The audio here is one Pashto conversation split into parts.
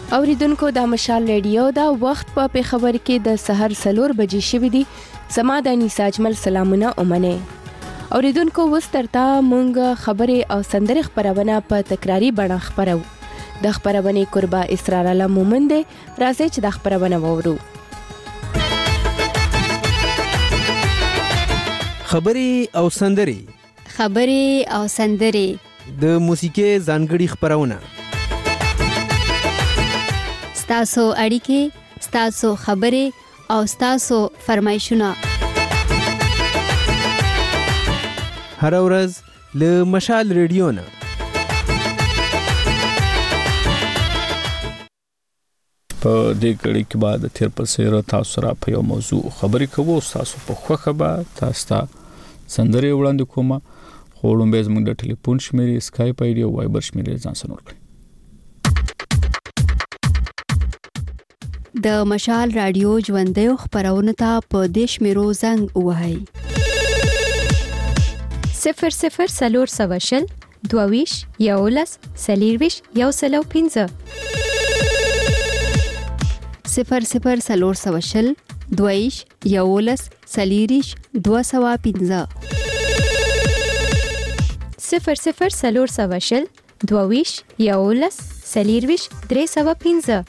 اوریدونکو د مشال ریډیو دا وخت په خبر کې د سحر 4 بجې شوې دي. سما د انیسا اجمل سلامونه اومنه. اوریدونکو وسترتا مونږ خبره او سندره خبرونه په تکراری بڼه خبرو. د خبرونه قربا اسرار الله مومند راځي چې د خبرونه وورو. خبري او سندري د موسیقي ځانګړي خبرونه ستاسو اړیکې، ستاسو خبرې او ستاسو فرمایشونه هر ورځ له مشال ریډیو نه. په دې کړي کې بعد تیر پر سره تاسو را په یو موضوع خبرې کوو. تاسو په خوخه به تاسو سندري وړاندې کومه. خو لومبه زموږ د ټلیفون شمیرې، اسکایپ آی ډي او وایبر شمیرې ځان سره ورکړئ. د مشال رادیو ژوندۍ خبرونه ته په دیش میرو زنګ وهاي 00 22 یولس سلیرویش یو سلو 15 00 22 یولس سلیریش 215 00 22 یولس سلیرویش 315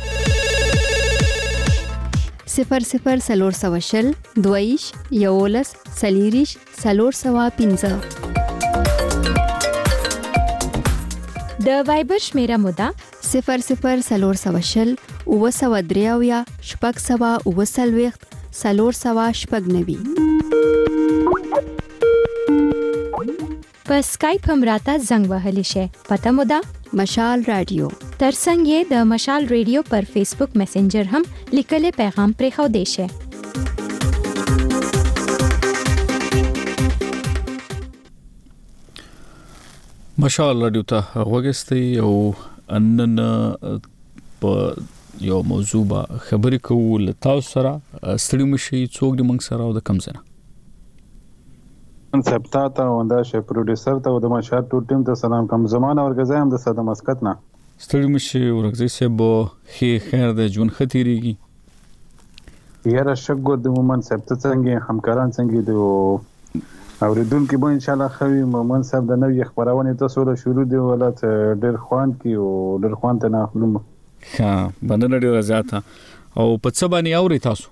00 22 یولس سلیریش 315 د وایبر شمیره مودا 00 اوسودریاویا شپږ سوا اوسلويخت سلور سوا شپږ نوي. په سکایپ هم راته زنګ وهلی شي. پته مودا مشال رادیو. ترڅنګ یې د مشال ریډیو پر فیسبوک میسنجر هم لیکلي پیغام پرې خو دی شي. مشال رادیو ته وګستي او انن په یو موضوع به خبرې کوو. له تاسو سره ستړي مشي څوک د منځ سره او د کم زنه کنسپټا ته وندا شه پروډوسر ته او د مشال ټول ټیم ته سلام کوم. زمانه ورګزای هم د صد مسقط نه ستړي مشي ورګزای سه بو خیر د جون خطرېږي. یاره شګو د مومن سپت څنګه همکاران څنګه دي اوریدونکو به ان شاء الله خوي مومن صاحب د نوې خبرونه تاسو له شروع دی ولات ډېر خوان کی او ډېر خوان ته نه خپلم. ها باندې ډېر زیاته او په څه باندې اوري تاسو؟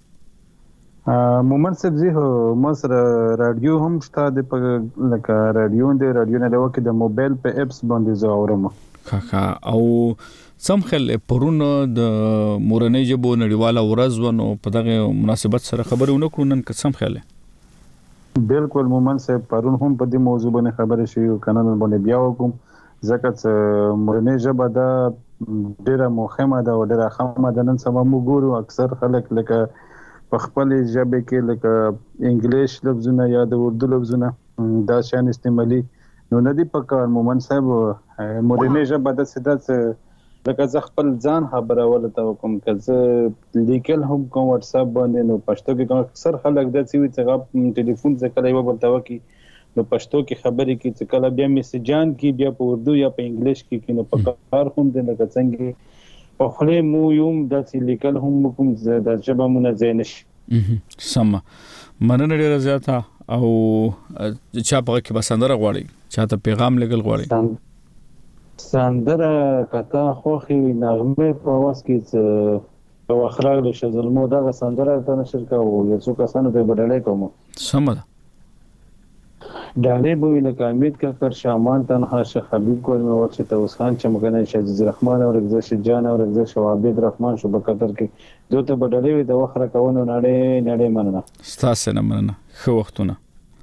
مومن صاحب زه مصر رادیو هم شته د لکه رادیو نه لوکه د موبایل په اپس باندې زه اورم. او سم خل پرونه د مورنۍ جبو نړیواله ورځ ونو په دغه مناسبت سره خبرونه کړو. نن قسم خاله بالکل مومن صاحب پرون هم په دې موضوع باندې خبرې شوې او کانال باندې بیا وکم ځکه چې مورنۍ جبه دا ډیره مهمه ده او ډیره خامه ده. نن سبا موږ ګورو اکثر خلک لکه په خپل ژبه کې لکه انګلیش لفظونه یا د اردو لفظونه دا شان استعمالي نو ندی په کار. مومن صاحب مورنۍ جبه د سیدات لکه ځ خپل ځان خبره ولته کوم کزه لیکل هم کوم واتس اپ باندې نو پښتو کې اکثر خلک د سیوی څنګه ټلیفون څخه یو بلته وکي نو پښتو کې خبرې کې څه کله بیا میسجان کې بیا په اردو یا په انګلیش کې نو په کار هم د لکه څنګه په خله مو یوم د لیکل هم کوم د ژبه مونږ زینش سم مننه ډیره زیاته او چا په کې بسندره غواړي چاته پیغام لګل غواړي سندره کته خوخي نغمه په واس کې په اخراج له شزلمو دا سندره ته نشر کا او یو څو کسانو ته بدلای کوم. سمه ډالې بوې لکه امید کا کر شامان تنها ش حبیب کول مو وخت ته اوس خان چمګنه شجز رحمان او رضا شجان او رضا شوابید رحمان شو بقدر کې دوته بدلې د وخره کوونو نړۍ مننه ستاسو نه مننه. خو وختونه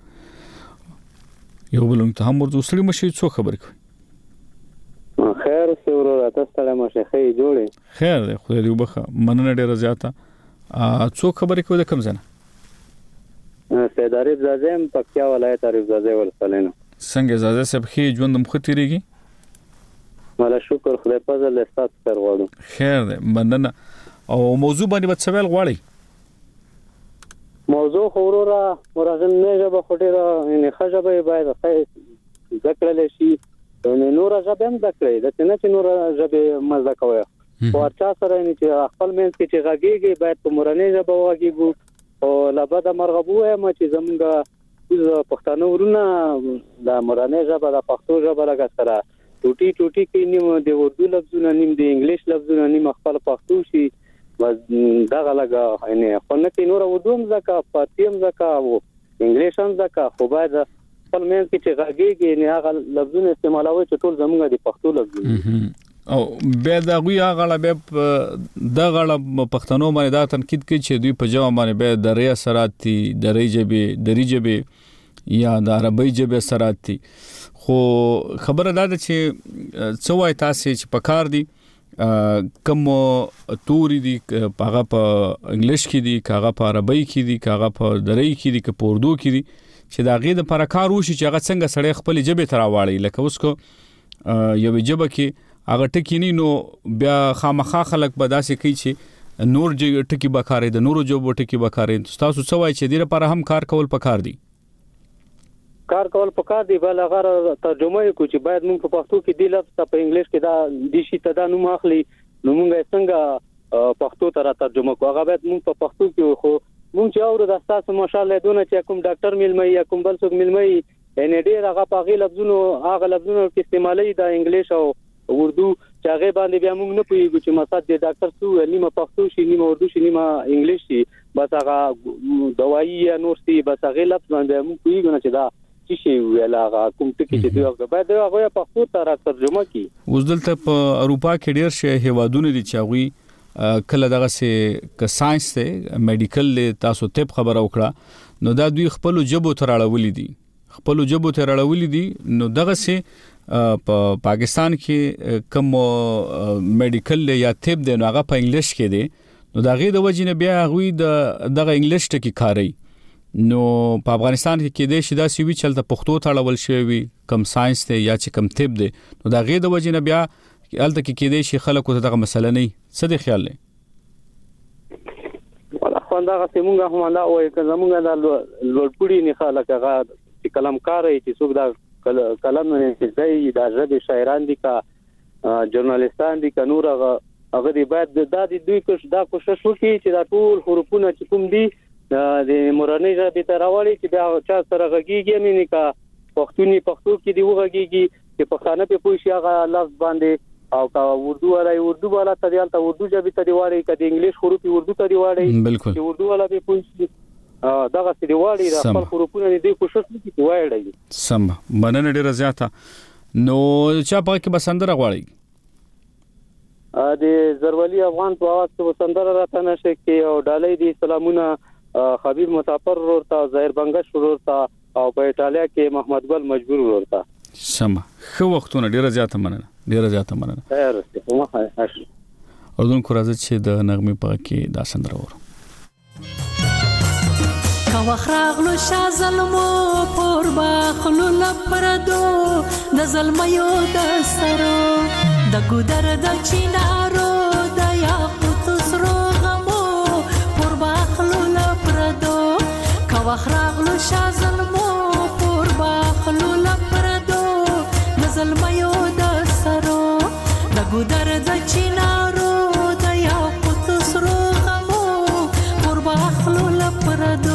یو بلون ته هم ورته سړي مشي څو خبر کوي. خیر سه ورو تاسو ته مشه خې جوړې خیر دی خو دې وبخه مننه ډیره زیاته. څو خبرې کوي د کم زنه سید عارف زازم پکتیا ولایت عارف زازه ولسلینو څنګه زازه سب خې ژوند مختریږي. مالا شکر خدای فضل استاد پر غواړو. خیر دی مننه. او موضوع باندې به څه ویل غواړي؟ موضوع خورورا ورغن نه جبه خټیرا ان خجبه باید ذکر لشي نو نور ژبه هم ذکرې د څنګه چې نور ژبه مزه کوي ورچا سره نه چې خپل منځ کې چې غږیږي باید په مورنۍ ژبه وغږیږو او لابد مرغبو یم چې زمونږ پښتانه ورونه د مورنۍ ژبه د پښتو ژبه لګا سره ټوټي کې نیم د اردو لفظونه نیم د انګلیش لفظونه نیم خپل پښتو شي دغه لګا نه خو نه کې نور ودوم ځکه پاتیم ځکه او انګلیش هم ځکه خو باید خپل منځ کې چې غږیږي نه هغه لفظونه استعمالوي چې ټول زمونږ د پښتو لفظونه او به دا غوي هغه به د غړ پښتنو باندې دا تنقید کوي چې دوی په جواب باندې به د ری اثرات دری جبه یا د عربی جبه اثرات دي خو خبره ده چې څوای تاسو چې پکار دي کوم توري دي هغه په انګلیش کې دي هغه په عربی کې دي هغه په دري کې دي په اردو کې دي چې دا غي د پرکار وشي چې هغه څنګه سړی خپل جبه تراواړي لکه اوس کو یو جبه کې هغه ټکی نه نو بیا خامخا خلک به داسې کوي چې نور ټکی بکارې د نورو جوب ټکی بکارې تاسو څه وایي چې ډیره پر هم کار کول پکار دي بل هغه ترجمه کو چې باید موږ په پښتو کې د لفظ په انګلیش کې دا د شي تدا نوم اخلي نو موږ څنګه پښتو ته ترجمه کو هغه باید موږ په پښتو کې خو موږ چې اورو د تاسو ماشاءالله دونه چې کوم ډاکټر ملمي یا کوم بل څوک ملمي ان ډیر هغه په غي لفظونو کې استعمالي د انګلیش او اردو چې هغه باندې بیا موږ نه پوهیږو چې مقصد د ډاکټر څو نیمه پښتو شي نیمه اردو شي نیمه انګلیش شي بس هغه دوايي یا نور شي بس هغه لفظ باندې موږ پوهیږو نه چې دا شي ویلا کوم ټکی چې دوی باید هغه پښتو ته ترجمه کی اوس دلته په اروپا کې ډیر شي هیوادونه دي چې هغه کله دغه سه ک ساينس ته میډیکل له تاسو طب خبره وکړه نو دا دوی خپل جبو تراړولې دي نو دغه سه په پاکستان کې کوم میډیکل یا طب دی نو هغه په انګلیش کې دی نو دا غي د وجې نه بیا غوي دغه انګلیش ټکی کاری نو په افغانستان کې د شیدا سی وی چلته پښتو تړول شوی کم ساينس ته یا چې کم طب دی نو دا غي د وجې نه بیا الته کې د شي خلکو ته دغه مسله نه څه دی خیال لې ولا خوندا غسمونګه هم دا وای که زمونږ د لوړپوړي نه خلک هغه چې کلمکار چې څوک دا کلم نه چې د ژبې شاعران دي کا ژورنالیستان دي کا نور هغه دی باید د دوی دا کوشش وکړي چې دا ټول حروفونه چې کوم دي د مورنۍ ژبې ته راوړي چې بیا چا سره غږیږي مینه کا پښتو کې دی وغږیږي چې پښتانه په پوه شي هغه لفظ باندې او کا اردو والا ته دی البته اردو ژبې ته دی واړي کدي انګلیش حروف اردو ته دی واړي بالکل اردو والا به پوه شي دغه څه دی واړي د خپل حروفونه دی کوشش وکړي چې واړي سم مننه ډیره زیاته نو چا په کې بسندره غواړي د زرولی افغان په आवाज کې بسندره راته نشه کې او ډالۍ دي سلامونه خبيب متافر ورته ظاهر بنگش ورته او په ایتالیا کې محمد ګل مجبور ورته سم خو وختونه ډیره زیاته مننه خیر اوسه اردن کو راځي چې د نغمه په کې دا سندره ورو کا وخراغلو شازلمو پر باخلو لپردو د زلمیو د سرو د ګودر د چینارو د یاقوت سرو غمو پر باخلو لپردو کا وخراغلو شازلمو پر باخلو لپردو د زلمیو د سرو د ګودر د چینارو د یاقوت سرو غمو پر باخلو لپردو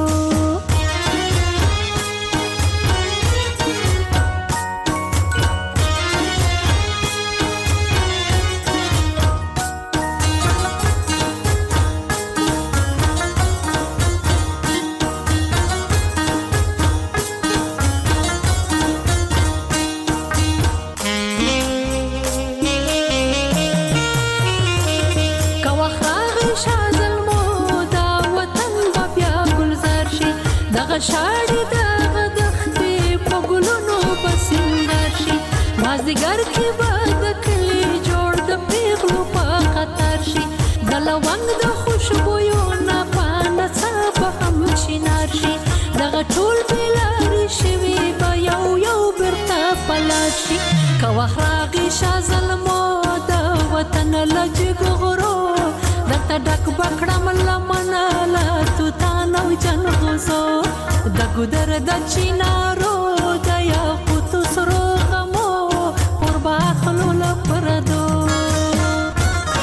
شاړې د دختې په ګلونو بسنګر شي مازدیګر کې به د کلي جوړ د پیغلو په خطر شي د لونګ د خوشبویو نه پانه څه به هم شینار شي دغه ټول بلارې شوي به یو بیرته پلاړ شي که وخت راغی شاه زلمو د وطن له جګ غرو درته ډک به کړم لمنه له توتان او جنغوزو د ګودر د چینارو د یاقوتو سرو غمو پر باخلو لپردو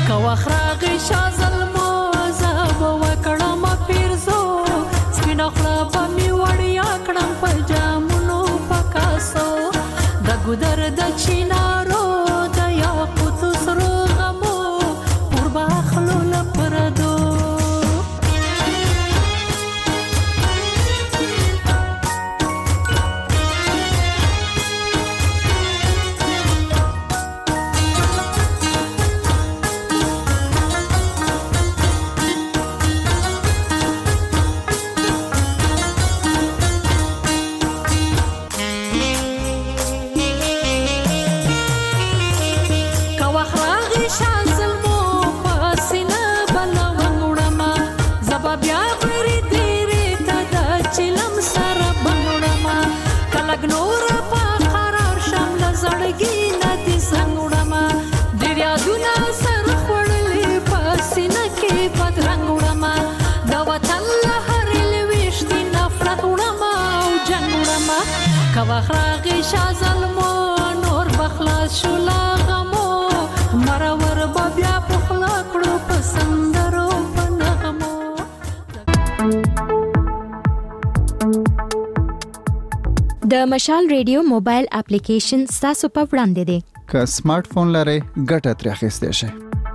کواخراغ شازلمو زب وکړم پیرزو سپین خپل په می وړیا کړم په جامونو پکاسو د ګدر د چینارو د یاقوت سرو غمو قربا خلل پردو کواخراغ شازلمو نور بخلاص شولا غمو مرور بیا پخلا کړو پسندرو پنغمو د مشال ریډیو موبایل اپلیکیشن تاسو په وړاندې دی که سمارټ فون لرئ ګټه ترې اخیستی شئ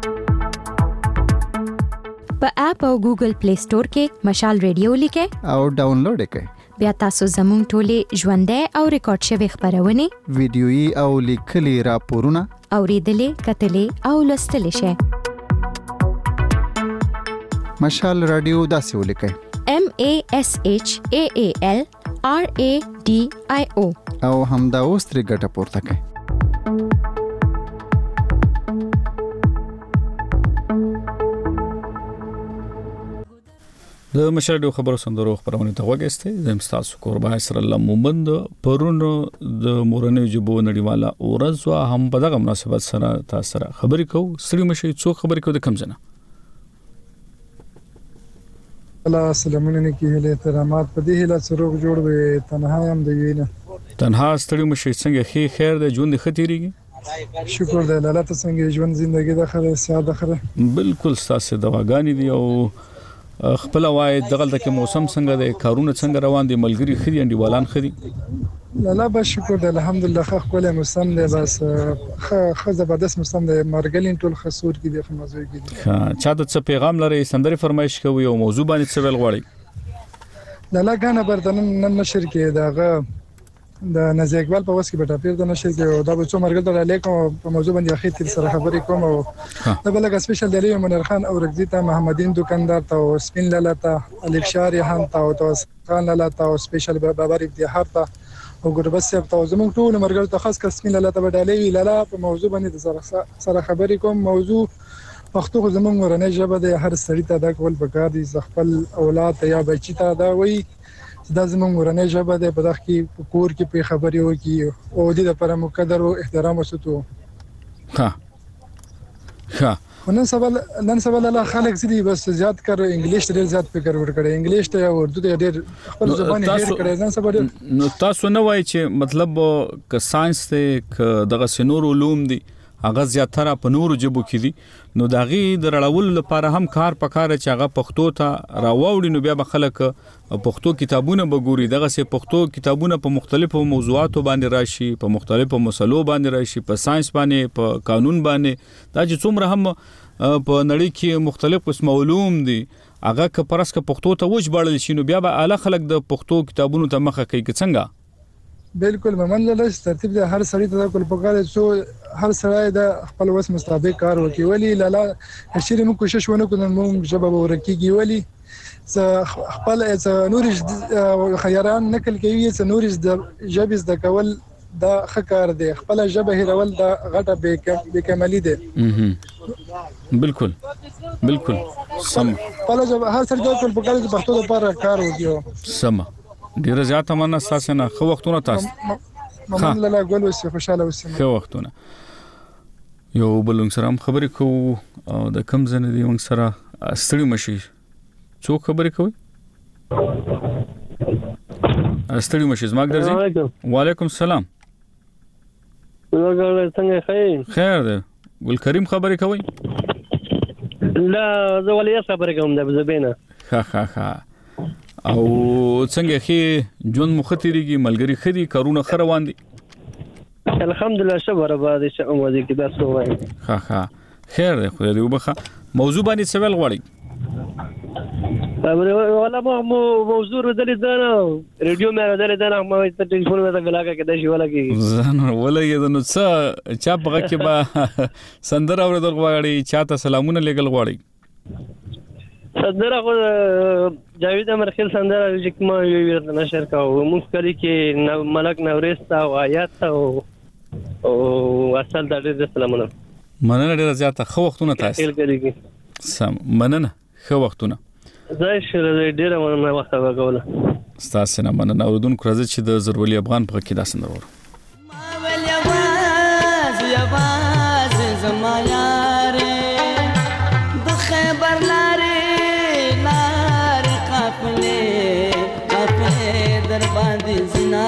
په اپ او ګوګل پلی سٹور کې مشال ریډیو لیکئ او ډاونلوډ یې کړئ بیا تاسو زموږ ټولې ژوندۍ او ریکارډ شوی خبرونه ویډیويي او لیکلي راپورونه اوریدلې کتلې او لوستلې شئ مشال رادیو داسې ولیکئ MASHAALRADIO او همدا اوس ترې ګټه پورته کړئ د مشاهده خبرو سندرو خبرونه ته وګورئ زم تاسو قربان سره الله مومند پرون د مورنۍ جبو نړیواله ورځ هم په دغه مناسبت سره تاسو سره خبرې کوو سړي مشي څو خبرې کوو د کم ځنه الله سلامونه کې له احترامات په دې هله سروغ جوړ وي تنها هم دی وینه تنها ستړي مشي څنګه خیر د ژوند خطرېږي شکر دی الله ته څنګه ژوند ژوندۍ د خره ساده خره بالکل تاسو دواګانی دی او خپل وای دغه د موسم څنګه د کارونه څنګه روان دي ملګری خري انډیوالان خري الله به شکر دی الحمدلله خو کله موسم دی بس خو زبردست موسم دی مرګلین ټول خسور کې دی خمازوي کې دی چا د څه پیغام لري سندري فرمایش کوي او موضوع باندې څه ویل غواړي الله غانه بردنن نشر کې داغه د نزی اقبال په واسه کې به ټاپیر د نشر کې دا به څو مرګل ته لیکم په موضوع باندې اخیر کې سره خبرې کوم او دا بلګ سپیشل دی منیر خان او رغزی ته محمدین دکاندار ته او سپین لاله ته الف شاری هم ته او توس خان لاله ته او سپیشل بابر افتخار ته او ګربت صاحب ته زموږ ټول مرګل ته خاص کس سپین لاله ته ډالې لاله په موضوع باندې سره خبرې کوم موضوع پښتو زموږ ورنه ژبه د هر سړی ته دا کول پکار دي خپل اولاد یا بچی ته دا وایي دا زموږ ورنه ژبه ده په دغه کې کور کې په خبرې وکي او د لپاره مقدر او احترام وساتو ها نن سبا له خلک سړي بس زیات کار انګلیش ته زیات فکر ورکړي انګلیش ته او اردو ته ډېر خپل زبان یې ډېر کړي نن سبا نو تاسو نه وایي چې مطلب ک ساينس ته ک دغه سينور علوم دي هغه زیاتره په نورو جبو کې دي نو داغي د رړول لپاره هم کار پکاره چې هغه پښتو ته راووړي نو بیا به خلک پښتو کتابونه بګوري دغه سه پښتو کتابونه په مختلفو موضوعاتو باندې راشي په مختلفو مسلو باندې راشي په ساينس باندې په قانون باندې دا چې څومره هم په نړۍ کې مختلف قسم علوم دي هغه که پرسکه پښتو ته وځ بړل شي نو بیا به اعلی خلک د پښتو کتابونو ته مخه کوي څنګه بالکل ممن له ترتیب د هر سړی ته کول پکاره څو هر سړی د خپل وس مطابق کار وکي ولی لاله هشری مو کوشش ونه کوم مو جواب ورکیږي ولی خپل نور خیران نکل کوي چې نور د جبز د کول دا خکار دی خپل جبه هرول دا غټه بیکملی دی بالکل سم خپل جبه هر سړی کول پکاره د پښتو لپاره کار وکي سم ډیر زیاته مننه تاسو نه خو وختونه تاسو ممن له ګول وسه خوشاله وسه خو وختونه یو بلنګ سره خبرې کوو د کم زنه دی موږ سره ستړي مشي څو خبرې کوي ستړي مشي زما درځي وعلیکم السلام څنګه خیر دی ګل کریم خبرې کوي لا زه ولې خبرې کوم د زبینه ها او څنګه خې جون مختریږي ملګری خدي کارونه خروان دي الحمدلله شبر باندې چې اموږي کې دا سو وای ها خیر دی خو دې وبخه موضوع باندې سوال غواړي ولا موضوع ردلې دا ریډیو مې ردلې دا ما ته ټلیفون مې ته غلاګه کې د شي ولا کې زنه ولا یې نو څه چا په کې با سندره اوردل غواړي چاته سلامونه لګل غواړي سندره خو جاوید امرخیل سندره چې ما یو نشر کاوه موږ کلی کې ملک نورس تا او آیات او اصل د دې سلامونه مننه ډیره زیاته خو وختونه تاسو سم مننه خو وختونه زه شر ډیره مننه وخت وکوله تاسو نه مننه اوردونکو راځي چې د زرولي افغان په کې داسنده ورو ما ول یواز زما یاره د خیبر لارې لار قافله در باندې زنا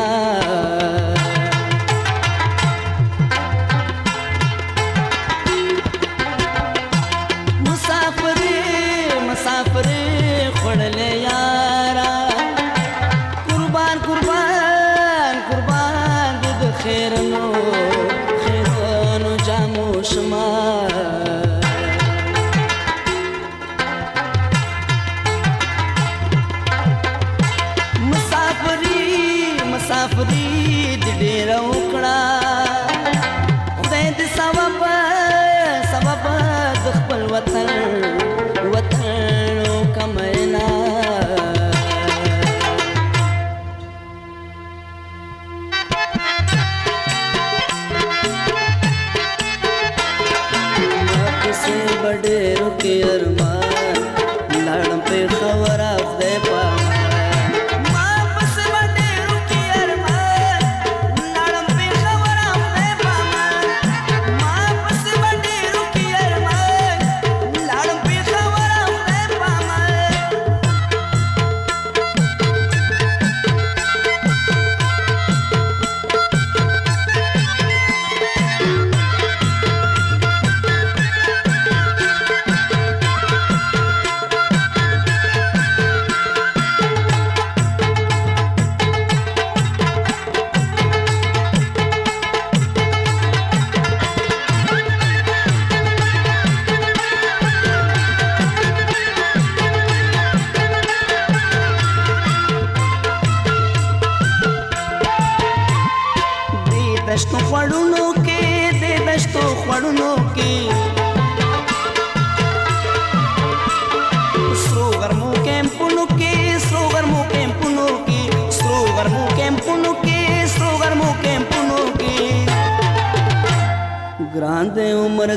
grande umar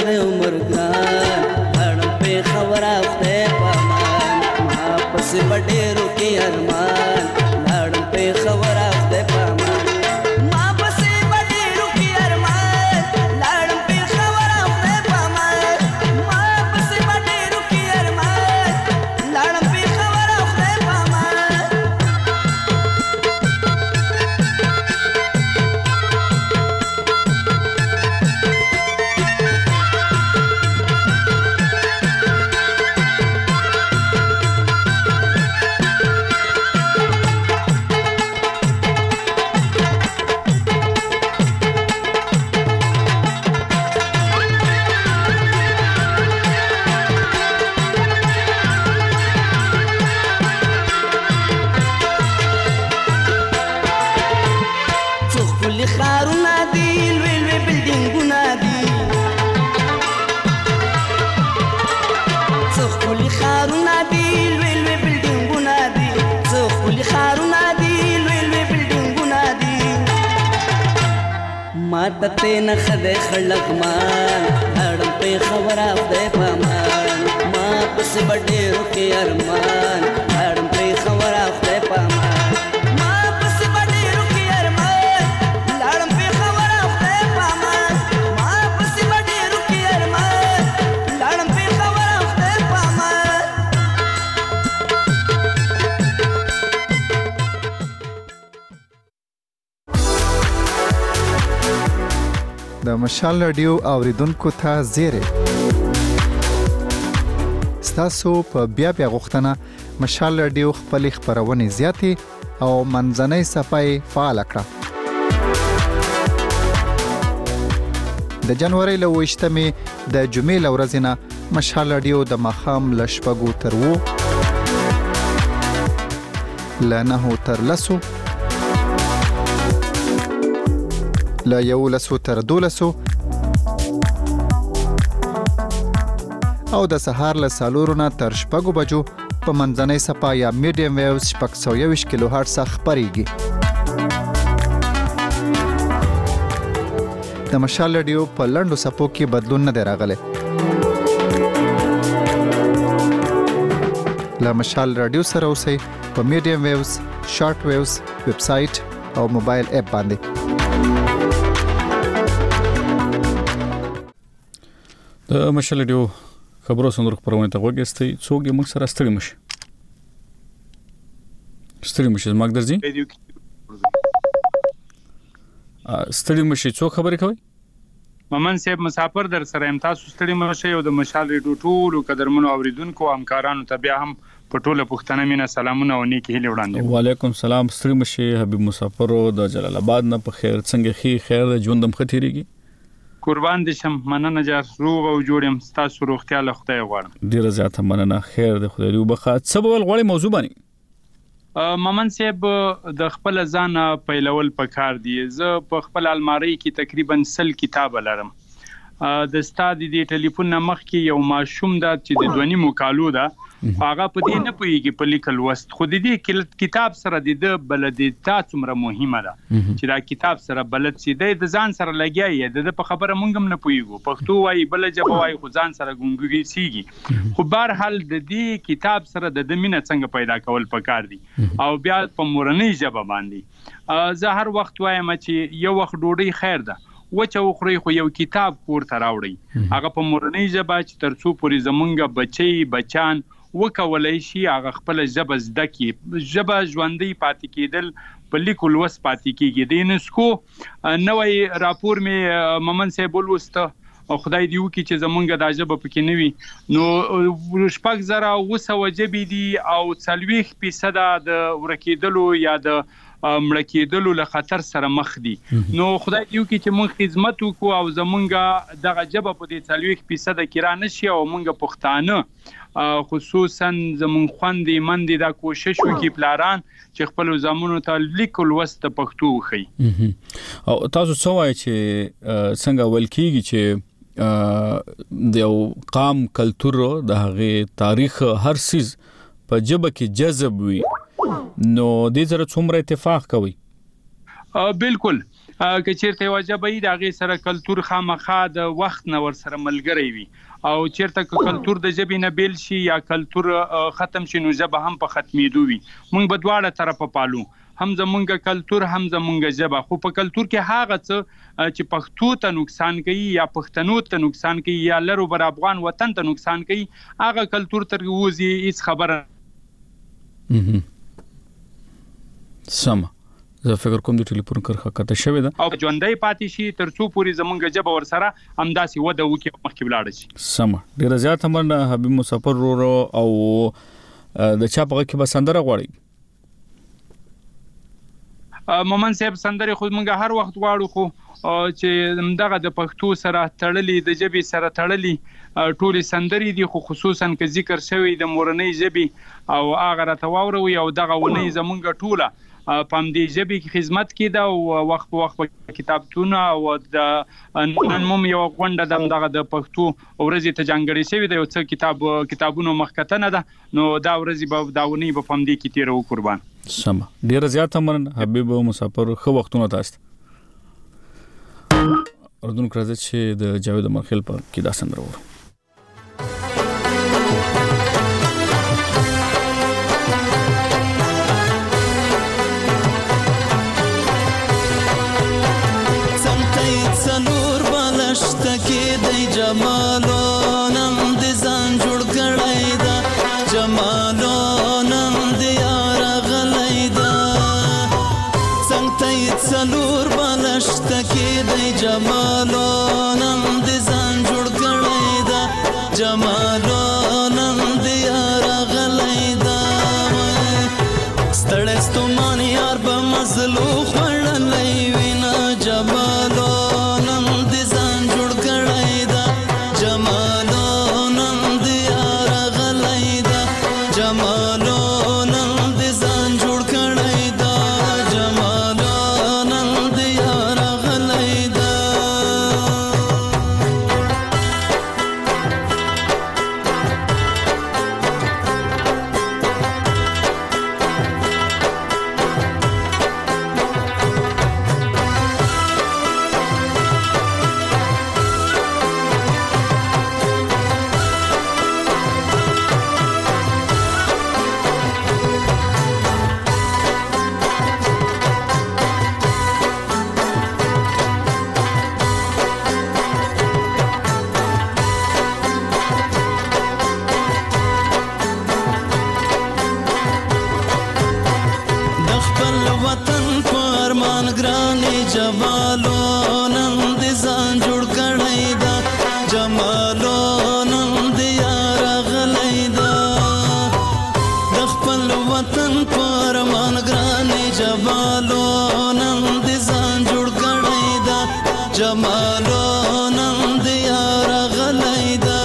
gran pe khabara te paman ma pas bade ruke arman lad pe khabara te paman ma pas bade ruke arman lad pe khabara te paman ma pas bade ruke arman lad pe khabara te paman ته نه خده خلق مان هړم په خبره ده پامان ما پس بډې روکي ارمان هړم په خبره ده پامان ما پس بډې روکي ارمان هړم په خبره ده پامان ما پس بډې روکي ارمان هړم په خبره ده پامان د مشال رادیو اوریدونکو ته زیری ستاسو په بیا غوښتنه مشال رادیو خپل خبرونه زیاتې او منځنۍ صفای فعال کړه. د جنوري له 28مې د جمعې له ورځې نه مشال رادیو د ماښام له 6 تر 7 له 9 تر 10 له 11 تر 12 او د سهار له 4 نه تر 6 بجو په منځنۍ صفا یا میډیم ویوز 620 کیلو هرتز خبريږي. د مشال رادیو په لنډو صفو کې بدلون نه دی راغلی. له مشال رادیو سره اوسئ په میډیم ویوز، شارټ ویوز، ویب سټ او موبایل اپ باندې. د مشال رادیو خبرو سندرو خبرونه ته وګورئ. څوک یې موږ سره ستړي مشه زموږ درځي ستړي مشه. څوک خبرې کوي؟ ممن صاحب مسافر در سره ام. تاسو ستړي مشه او د مشال رادیو ټولو قدرمنو اوریدونکو همکارانو ته بیا هم په ټوله پښتنه مینه سلامونه او نیکی هیله وړاندې. وعلیکم سلام. ستړي مشه حبیب مسافر د جلال آباد نه په خیر څنګه خیر ژوندم ختیریږي؟ قربان دي شم. مننه جار روغ او جوړم. تاسو روغتیا له خدای غواړم. ډیره زیاته مننه. خیر د خدای دی وبخښه. څه بول غوړی موضوع باندې ممن صاحب د خپل ځان پیلول پکار دی. زه په خپل الماری کې تقریبا 100 کتاب لرم. د استاد دی ټلیفون مخ کې یو ماشوم دا چې د 2.5 کالو دا هغه په دې نه پويږي په لیکل وست. خو د دې کتاب سره د بلدیتا څومره مهمه ده چې دا کتاب سره بلد سي د ځان سره لګیاي د په خبره مونږ هم نه پويګو. پښتو وای بل جبه وای خو ځان سره ګونګي سيږي. خو بهر حال د دې کتاب سره د مینه څنګه پیدا کول پکار دي او بیا په مورنۍ جبه باندې. زه هر وخت وایم چې یو وخت ډوډۍ خیر ده وچه وخوري خو یو کتاب کور ته راوړي. هغه په مورنۍ جبه چې ترڅو پورې زمونږ بچان وکولای شي هغه خپل ژبه زده کی. ژبه ژوندۍ پاتې کېدل په لیکل وس پاتې کېږي. د یونسکو نوې راپور می ممن صاحب ولوسته او خدای دی وکي چې زمونږ د ژبه پکې نوي نو 6,000 جبې دي او 40% د ورکیدلو یا د مړکیدلو له خطر سره مخ دي. نو خدای دی وکي چې مونږ خدمت وکړو او زمونږ دغه ژبه په دې 40% کې را نشي او مونږ پښتانه خصوصا زمون خوندې مندې دا کوشش وکي پلاران چې خپل زمونو ته لیکل وست پښتو وخی. او تاسو څه وایي چې څنګه ولکېږي چې د یو قام کلچر د هغه تاریخ هر سیز په جبه کې جذب وي نو دې سره څومره اتفاق کوي؟ بالکل که چیرته وجبې د هغه سره کلچر خامخا د وخت نه ور سره ملګری وي او چیرته کلچر د جبې نه بیل شي یا کلچر ختم شي نو جبه هم په ختمېدو وي. مونږ به دواړه طرفه پالو هم زمونږ کلچر هم زمونږ جبه. خو په کلچر کې هغه څه چې پښتو ته نقصان کوي یا پښتنو ته نقصان کوي یا لرو بر افغان وطن ته نقصان کوي هغه کلچر تر وځي هیڅ خبره. سم زه فکر کوم د ټلیفون کرخه کته شوی ده او ژوندۍ پاتې شي ترڅو پوری زمونږ جبه ور سره همداسي وده وکي مخکې ولاړ شي. سم ډیر زیات مننه حبیب مسافر رو او د چا په کې بسندره غواړي. مومن صاحب سندره خو موږ هر وخت غواړو خو چې دغه د پښتو سره تړلې د جبې سره تړلې ټولې سندري دي خو خصوصا که ذکر شوی د مورنۍ جبې او هغه راته واوروي او دغه ونی زمونږ ټوله پام دې جبې کې خدمت کیده او وخت په وخت کتابتونه او د نن موم یو غونډه دغه د پښتو ورځې ته ځانګړې شوی د یو څه کتابونو مخکتنه ده نو دا ورځې به داونی په پام دې کې تیرو قربان. سم ډیر زیات مننه حبیب مسافر خو وختونه تاسو اردن کرځ چې د جاوید مرخیل په کې دا سندره وره. سنور بالشت کې د جمالو نم د ځان جوړ کړای دا جمالو نم د یار غلای دا څنګه سنور بالشت کې د جمالو نم د ځان جوړ کړای دا جمالو نم د غلای دا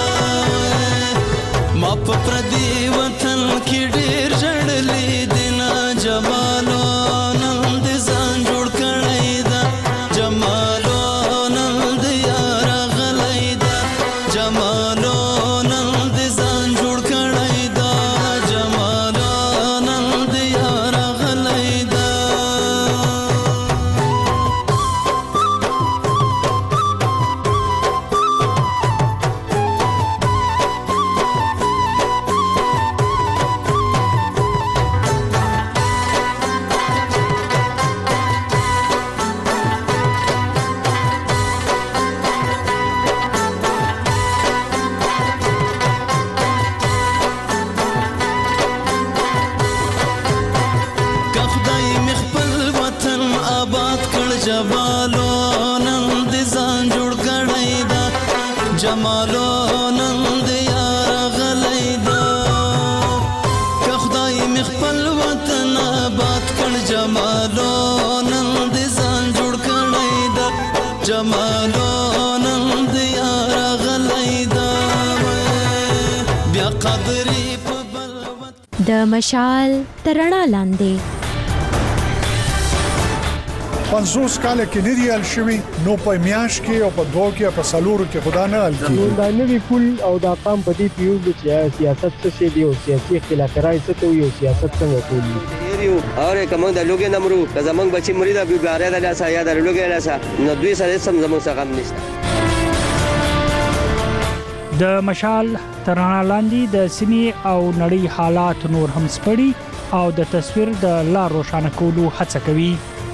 ما په پردي وطن کې ډېر ژړلې دینا جمالو نن دې ځان جوړ کړی دا جمالو نن دې یار غلای دا جمالو نن دې ځان جوړ کړی دا جمالو نن دې یار غلای دا جمالو نن دې ځان جوړ کړی دا جمالو نن دې یار غلای دا که خدای مې خپل وطن آباد کړ جمالو نن دې ځان جوړ کړی دا جمالو نن دې یار غلای دا بیا قدرې په بل د مشال ترنا لاندې 50 کال کې نه دی ال شوی نو په میاش کې او په دوه کې په سالورو کې خدا نه ال کی دا نوی پول او دا قام په دې پیو چې سیاست څه شي دی او سیاسي اختلاف راځي څه ته یو سیاست څنګه کوي اور کوم د لوګي نمرو که زمنګ بچي مرید ابي ګاره د لاسه یا د لوګي لاسه نو دوی سره سم زمنګ څخه هم نشته د مشال ترانه لاندې د سیمې او نړۍ حالات نور هم سپړي او د تصویر د لا روښانه کولو هڅه کوي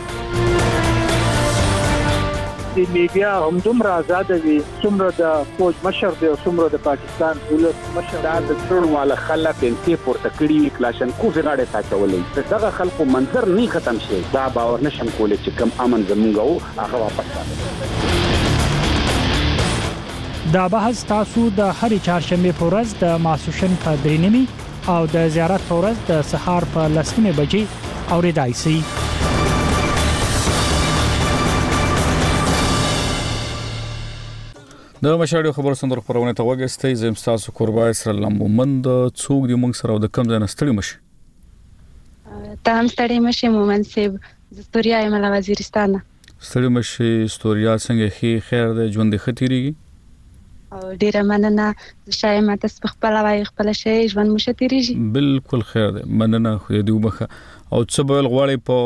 د میډیا هم دومره آزاد دي څومره د فوج مشر دی او څومره د پاکستان ولس مشر دا د ټول والا خلک انتي پورته کړي کلاشن کو زغاړه ساتولې دغه خلکو منظر نه ختم شي دا باور نشم کولای چې کم امن زمونږ هغه واپس راځي دا بحث تاسو د هرې چهارشنبه په ورځ د ماسوشن په 3:30 او د زیارت په ورځ د سهار په 10:00 بجې اوریدای شئ د مشاړو خبر سندر خبرونه ته وګستئ زم تاسو قربای سره لمومند څوک دی موږ سره د کم ځای نستړي مشي تام ستړي مشي مومن سیب د استوریا ایمل وزیرستان ستړي مشي استوریا څنګه خیر د ژوند ختیریږي او ډیره مننه شای ماته خپل وای خپل شی ژوند مو شتیریږي بالکل خیر ده مننه خو دې وبخه او څه بل غواړي په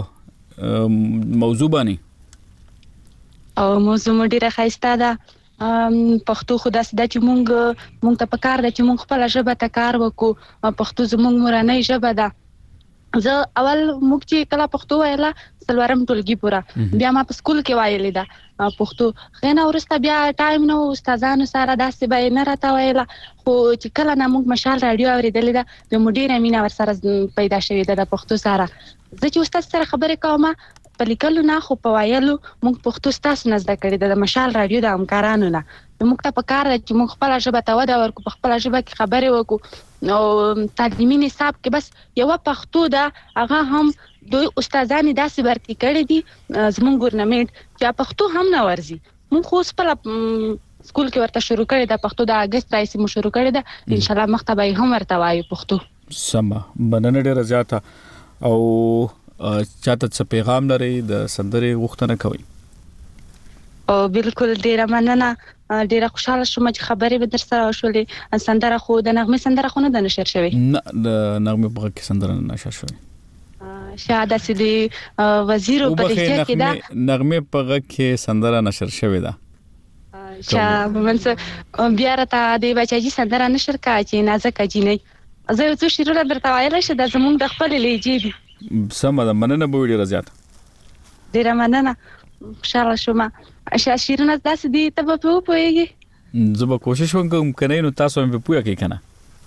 موضوع باندې او موضوع ډیره خاصه ده پښتو خدا سده چې مونږ ته پکار ده چې مونږ خپل ژبه ته کار وکړو پښتو زموږ مورنۍ ژبه ده زه اول موږ چې کله پښتو ویله سلورم ټولګي پورا بیا ما په سکول کې ویلې ده پښتو غنه ورسته بیا ټایم نو استادانو سره داسې به نه راته ویله خو چې کله نه موږ مشال رادیو اوریدلې ده د مدیر امینه ور سره پیدا شوې ده د پښتو سره زه چې استاد سره خبرې کوم په لیکلو نه خو په ویلو موږ پښتو ستاسو نه زده کړې د مشال رادیو د همکارانو نه موږ ته پکار ده چې موږ خپل ژبه ته وده ورکړو په خپل ژبه کې خبرې وکړو او تعلیمي نصاب کې بس یو پښتو ده هغه هم دوی استادان داسې برتي کړي دي زموږ ګورنمنت چې پښتو هم نه ورزي موږ خو خپل سکول کې ورته شروع کړی د پښتو د اگست راځي مو شروع کړی ده ان شاء الله مختبه هم ورته وایو پښتو سم مننه ډیره زیاته او چاته څه پیغام لري د سندرې غوښتنه کوي او بالکل ډیره مننه ډیره خوشاله شوم چې خبرې به در سره وشولې سندره خو د نغمه سندره خو نه د نشر شوی نه د نغمه په کې سندره نه نشر شوی شاده سدي وزیر په دې کې دا نغمه په کې سندره نشر شوی ده منځ بیا راته دی بچی سندره نشر کا چې نازک جینې زه یو څه شیرونه درته وایله چې د زمونږ د خپل لهجې دي سم ده مننه به ډیره زیاته ډیره مننه خوشاله شوم شیرونه تاسو دې ته په پوهیږي زه به کوشش وکم کنه نو تاسو هم په پوهه کې کنه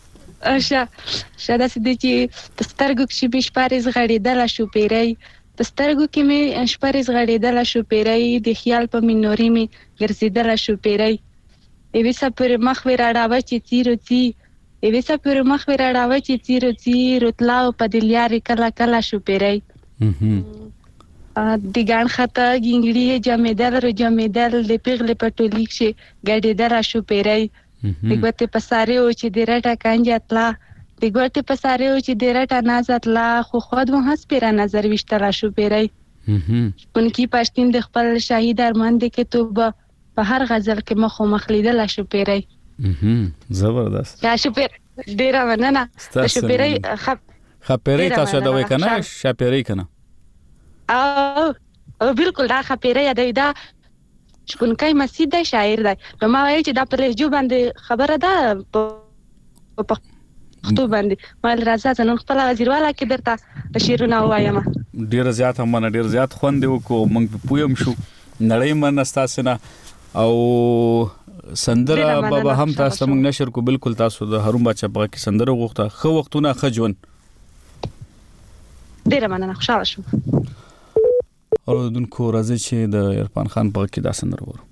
شاده سدي چې پسترګو کې بشپارز غړېدل شو پیری پسترګو کې مې شپارز غړېدل شو پیری د خیال په منوري مې ګرځېدل شو پیری ایوي سپر مخ وراډاوه چې تیرو تی ایوي سپر مخ وراډاوه چې تیرو تی رتلاو په دلیاري کلا کلا شو پیری دیگان خطا گینگړي جامدل رو جامدل د پیغله پټولیک شي ګډیدل شو پیرای دګوته پساره او چې دیرټه کانجاتلا دګوته پساره او چې دیرټه نازاتلا خو خود مو هس پیرا نظر وشتلا شو پیرای انکی پښتین د خپل شهید ارمان د کتاب په هر غزل کې مخو مخلیدل شو پیرای زبردست یا شو پیر ډیره مننه شو پیرای خپېری تاسو دا وای کنه شپېری کنه او بالکل دا خپېری یادوي دا شکونکای مسجد دی شاعر دی نو ما وایي چې دا پر لهجو باندې خبره ده په پښتو باندې مال راځه نن خپل وزیرواله کې درته شعرونه وایم ډیر زیات هم ډیر زیات خوند وکړو موږ په پویم شو نړۍ منستاسنه او سندره بابا هم تاسو موږ نشر کو بالکل تاسو د هروم بچا په کې سندره غوښته خو وختونه خجون ډیر مننه خوشاله شم او دونکو راځي چې د عرفان خان په کې دا سندره ورو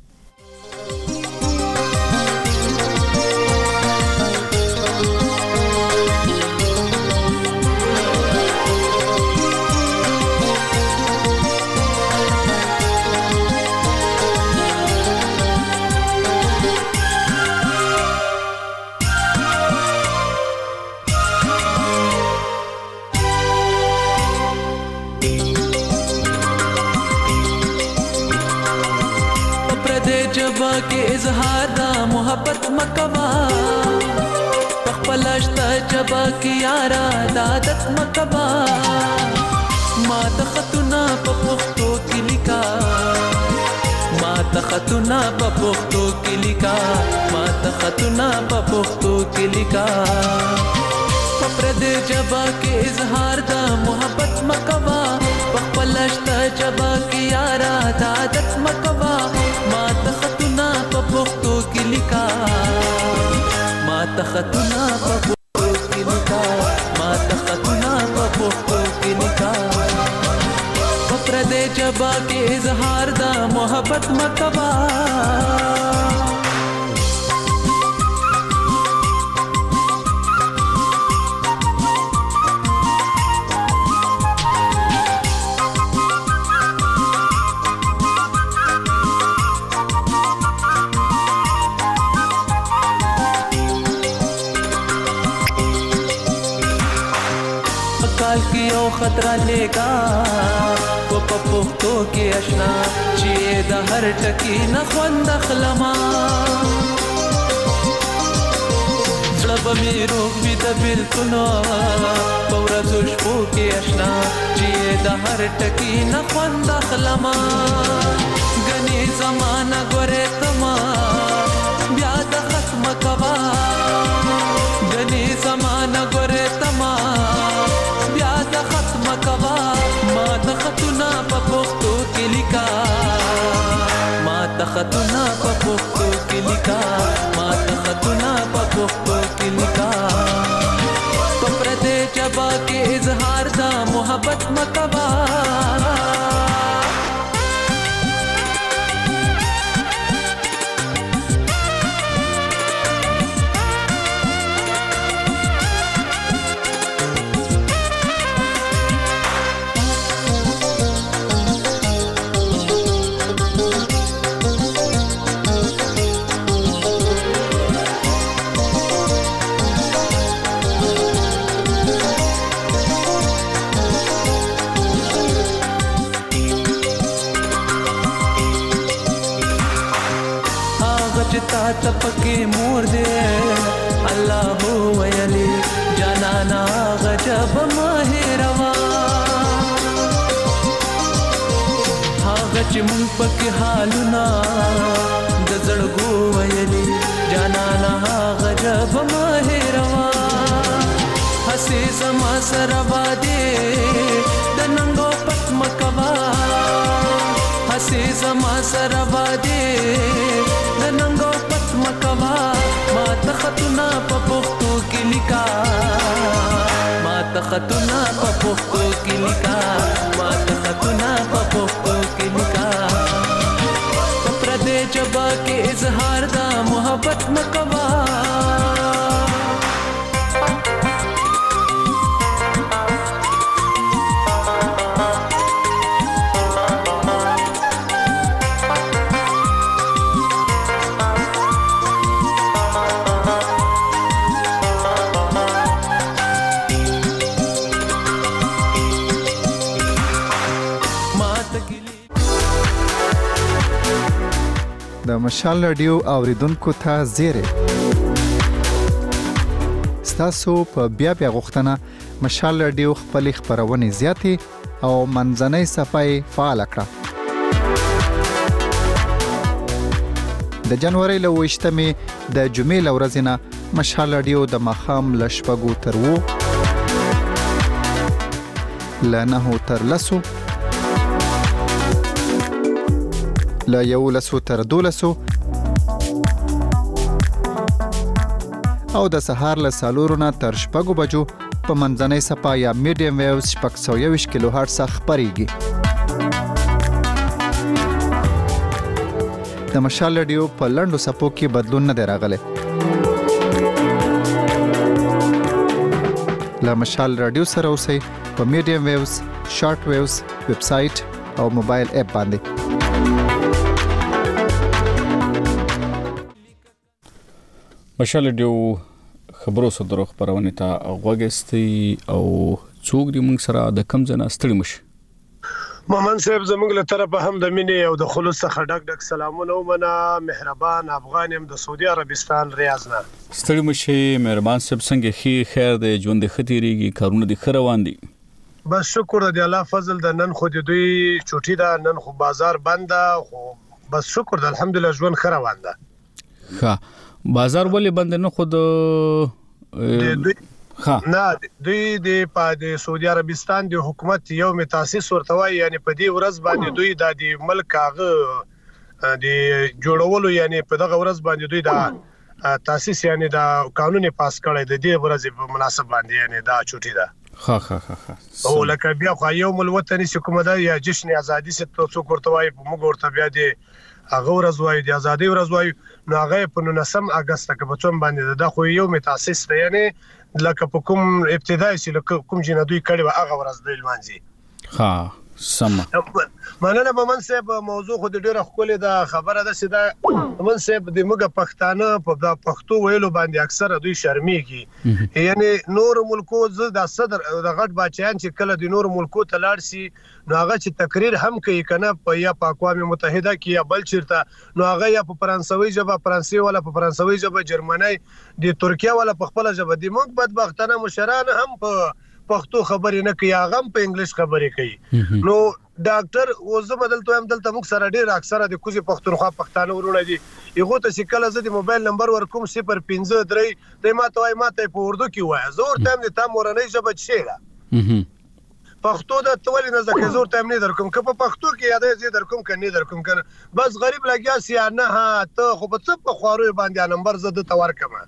जबा के इजहार दा मोहब्बत मकवा पखपलश्ता जबा की यारा दादत मकवा ما تختنا پپختو کې لیکا ما تختنا پپختو کې لیکا ما تختنا پپختو کې لیکا پرد جبا کې اظهار دا محبت مکوا پخپلشتا جبا کې یارا عادت مکوا ما تختنا پپختو کې لیکا ما تختنا پپختو کې لیکا ما تختنا پپختو کې لیکا پرد جبا کې اظهار دا محبت مکوا او خطرہ لےگا کو پپختو کې آشنا چې د هر ټکی نه خوند خلما زړه به مې روح وي د بلکونو په ورځو شپو کې آشنا چې د هر ټکی نه خوند خلما غني زمانہ ګورې تما بیا د ختم کوا غني زمانہ ګورې تما ختم کوا ما تختنا پپختو کې لیکا ما تختنا پپختو کې لیکا ما تختنا پپختو کې لیکا پرده جبا کې اظهار دا محبت مکوا تا تپکے مور دے اللہ ہو ویلی جانانا غجب ماہروا ہاں غچ من پک حالنا دزڑگو ویلی جانانا غجب ماہروا ہسی زما سروا دے دننگو پت مکوا ہسی زما سروا دے دننگو پت مکوا ما تختنا پپختو کې لیکا ما تختنا پپختو کې لیکا ما تختنا پپختو کې لیکا پردې جبا کې اظهار دا محبت مکوا مشال رادیو اوریدونکو ته زیری ستاسو په بیا غوښتنه مشال رادیو خپل خبرونه زیاتې او منځنۍ صفای فعال کړه. د جنوري له 28مې د جمعې له ورځې نه مشال رادیو د ماښام له 6 تر 9 له 9 تر 10 له 11 تر 12 او د سهار له 4 نه تر 6 بجو په منځنۍ صفا یا میډیم ویوز 621 کیلو هرتز خبريږي. د مشال رادیو په لنډو صفو کې بدلون نه راغلی. له مشال رادیو سره اوسئ په میډیم ویوز، شارټ ویوز، ویب سټ او موبایل اپ باندې. مشال رادیو خبرو صدرو خبرونه ته غوږستي او څوک دې موږ سره د کم ځنه ستړي مشي. مومن صاحب زموږ له طرفه هم د مینې او د خلوص څخه ډک سلامونه ومنه. مهربان افغان يم د سعودي عربستان ریاض نه. ستړي مشي مهربان صاحب څنګه خیر دې ژوند خطرېږي کارونه دې خروان دي؟ بس شکر دې الله فضل د نن خو دې دوی چوټي دا نن خو بازار بند خو بس شکر دې الحمدلله ژوند خروان ده. ها بازار ولې بند نه خود نه دوی د سعودي عربستان د حکومت یو متاسس ورتوي یعنی په دې ورځ باندې دوی د ملک هغه د جوړولو یعنی په دغه ورځ باندې دوی د تاسیس یعنی د قانون پاس کړی د دې ورځ په مناسب باندې یعنی دا چوټي ده. ها او لکه بیا خو یو مل وطني حکومت یا جشن ازادي ست څو ورتوي په موږ ورته بیا د هغه ورځ وای د ازادي ورځ وای نو هغه په 9 اگست کې په چوم باندې د خو یو متاسس دی یعنی لکه په کوم ابتدایي چې کوم جنا دوی کړي و هغه ورځ د لمانځي. ها سم مننه مومن صاحب موضوع خو ډیره خپل د خبره ده چې دا مومن صاحب د موږ پښتانه په پښتو ویلو باندې اکثره دوی شرمېږي یعنی نور ملکو د صدر د غټ بچیان چې کله د نور ملکو ته لاړ شي نو هغه چې تقریر هم کوي کنه په یا په اقوام متحده کې یا بل چیرته نو هغه یا په فرانسوي ژبه فرانسوي ولا په فرانسوي ژبه جرمنی د ترکیه ولا په خپل ژبه د موږ بدبختانه مشران هم په پښتو خبرې نه کوي هغه په انګلیش خبرې کوي. نو ډاکټر وزه بدلته هم دلته موږ سره ډیر اکثره د کوزي پښتونخوا پښتانه ورونه دي یغه ته چې کله زه د موبایل نمبر ورکوم 053 د ماته وای ماته په اردو کې وای زور تام نه تام ورنۍ ژبه شيله پښتو د تولې نه ځکه زور تام نه درکوم که په پښتو کې یادې زی درکوم کني درکوم کنه بس غریب لګیا سي نه ته خو په څه په خوارو باندې نمبر زده تور کما.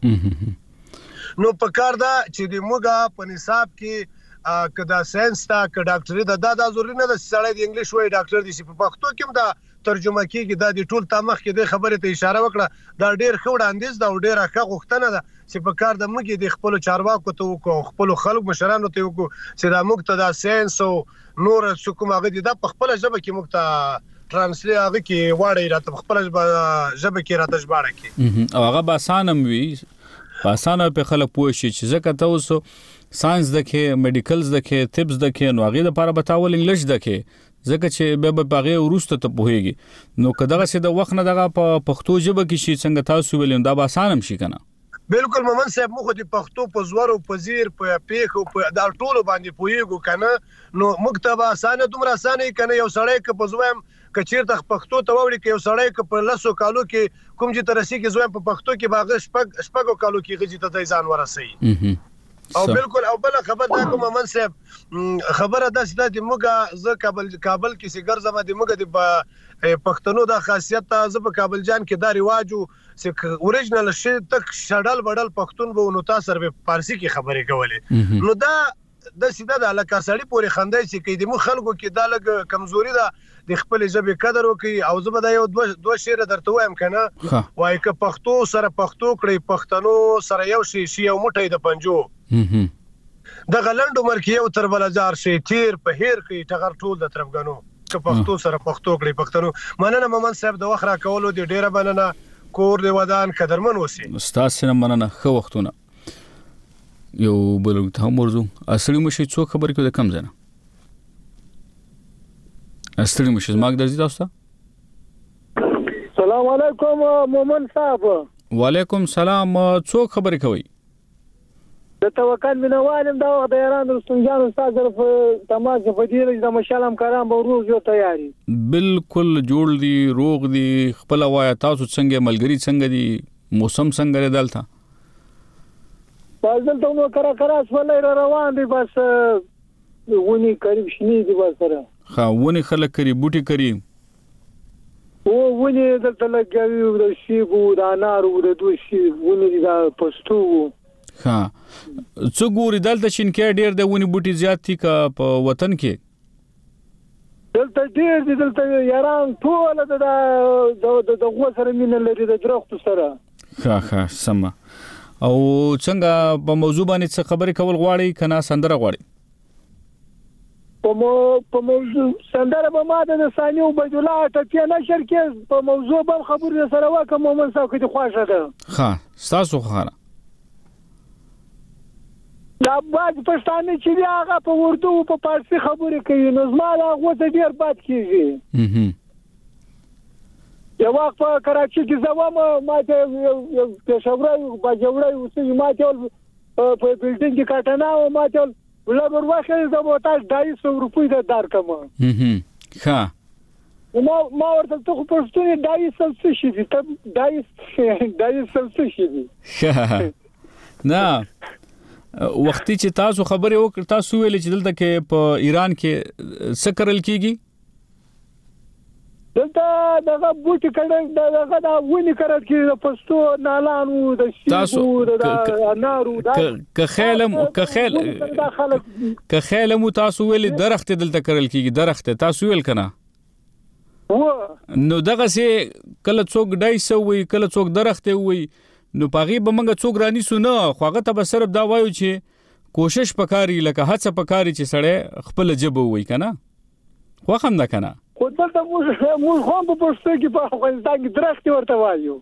نو په کار دا چې د موګه په نصاب کې کدا ساينس تا ک ډاکټري دا ضروري نه د سړی د انګلیش وای ډاکټر دي په پښتو کې دا ترجمه کیږي دا د ټول تامخ کې د خبره ته اشاره وکړه دا ډیر خوړاندیز دا ډیر ښه غوښتنه ده چې په کار د موږ د خپل چارواکو ته وکړو خپل خلک مشرانو ته وکړو چې دا موږ ته د ساينس او نور څه کوم هغه د خپل ژبه کې موږ ته ترانسلیټ هغه کې واړی راته خپل ژبه کې راته ژباړه کې او هغه باسانم وی باسانه په خلک پوه شي چې ځکه تاسو ساينس دکې میډیکلز دکې طبز دکې نو هغه لپاره بتاول انګلیش دکې ځکه چې به هغه ورسته ته پوهیږي نو کداغه چې د وخت نه دغه په پښتو ژبه کې شي څنګه تاسو ویلم دا باسانم شي کنه. بالکل مومن صاحب موږ د پښتو په زور او په زیر په پیخ او په د ټولو باندې پوهیږو کنه نو مکتبه اسانه دومره اسانه کنه یو سړی ک په زویم کچیر د پښتو ته وړي کې یو سړی ک په لاسو کالو کې کوم چې ترسي کې زویم په پښتو کې باغ شپږو کالو کې غږی ته ځان ورسي. او بالکل او بل خبر دا کوم مومن صاحب خبره ده چې د موګه ز کابل کې سیګر زما د موګه د پښتنو د خاصیت ته ز په کابل جان کې دا رواجو چې اوریجنل شي تک شډل بدل پښتون به نو تاسو په فارسی کې خبرې کولې نو دا د سیده د علاقه سړی پورې خندای چې کې د مو خلکو کې دا لګ کمزوري ده د خپل ژبې قدر وکي او زه به دا یو دوه شعر درته وایم کنه وای ک پښتو سره پښتو کړی پښتنو سره یو شي یو موټی د پنجو د غلند عمر کې یو تر بلزار شي تیر په هیر کې ټغر ټول د طرفګانو ک پښتو سره پښتو کړی پښتنو. مننه مومن صاحب د وخت را کولو د ډیره مننه کور دی ودان قدرمن وسی استاد سره مننه خو وختونه یو بل ته مرزو اصلي مشي څو خبر کې د کم زنه اصلي مشي ماګ درځي تاسو سلام السلام علیکم مومن صاحب. وعلیکم سلام. څوک خبرې کوي؟ د توکل مینوالم دا وخت د ایران رستمجان استاد طرف تماس په دې د مشال همکاران به ورو جو تیاری. بالکل جوړ دي، روغ دي. خپل وایا تاسو څنګه ملګری څنګه دي؟ موسم څنګه دی دلته؟ دلته نو کرا سولې روان دي، بس ونی قریب شنی دي بس سره. ها ونی خلک کری بوټي کری. ونی دلته لګوي د شیبو د انارو د دوشي ونی د پښتو. ها څو ګوري دلته شینکې ډیر د ونی بوټي زیات دي کا په وطن کې؟ دلته ډیر دي، دلته یاران ټول د غو سره مینه لري د درختو سره. ها سم. او څنګه په موضوع باندې څه خبرې کول غواړي کنه سندره غواړي؟ په موضوع سندره به ماده د ثانیو بجوله ټکی نشر کې په موضوع به خبرې سره وکم مومن صاحب کې خوښه ده. ها تاسو خبره دا باج پښتانه چې هغه په اردو او په فارسی خبرې کوي نو زما هغه ته ډیر بد کیږي. یو وخت په کراچۍ کې زوام ماته یو پېښوري باجوړی اوسې ماته په بلډینګ کې کاټنا او ماته ولور واخې د موټاج 250 روپۍ د دار کما. ها ما ورته ته پښتوني 250 شي دي ته 250 شي دي. نه وختي چې تاسو خبرې وکړ تاسو ویل چې دلته کې په ایران کې څه کړل کیږي؟ دلته دغه بوټي کړه دغه دا ونی کړل کې د پښتو نالانو د شیبو د انارو دا که خیلم تاسو ویل درخت دلته کړل کیږي درخت تاسو ویل کنه نو دغه سي کله څوک 250 وي کله څوک درخت وي نو پاغي به منګه څوک رانی سو نه خوغه ته به صرف دا وایو چې کوشش پکاري لکه هڅه پکاري چې سړی خپل جبو وي کنه خو هم نه کنه خو دلته موږ هم په پښتو کې په افغانستان کې درخت ورته وایو.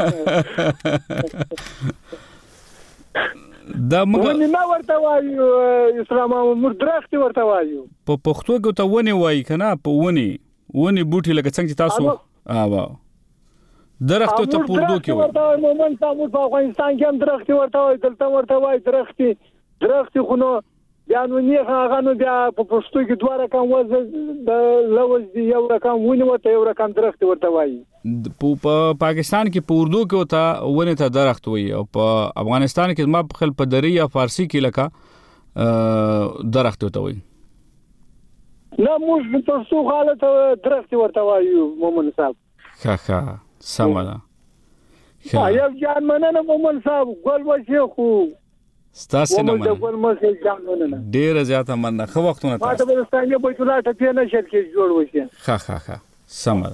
دا موږ نه ورته وایو اسلام موږ درخت ورته وایو. په پښتو کې ته ونی وایي کنه په ونی بوټي لکه څنګه تاسو واو درخت ته پوردو کې وایي. مومن صاحب په افغانستان کې هم درخت ورته وایي دلته ورته وایي درخت خو نو بیا نو نه هغه نو بیا په پښتو کې دوه رقم وځ د لوز دی یو رقم ونی وته یو رقم درخت ورته وایي. په پاکستان کې په اردو کې وته ونه ته درخت وایي او په افغانستان کې ما په خپل په دری یا فارسی کې لکه درخت وته وایي. نه موږ په پښتو حالت درخت ورته وایو مومن صاحب. ښه سمه ده. یو جان مننه مومن صاحب ګل وشي خو ستاسو نه ډیره زیاته مننه خو وختونه تاسو ما ته به ستانه په ټوله ټکی نشر کې جوړ وشي. ښه سمه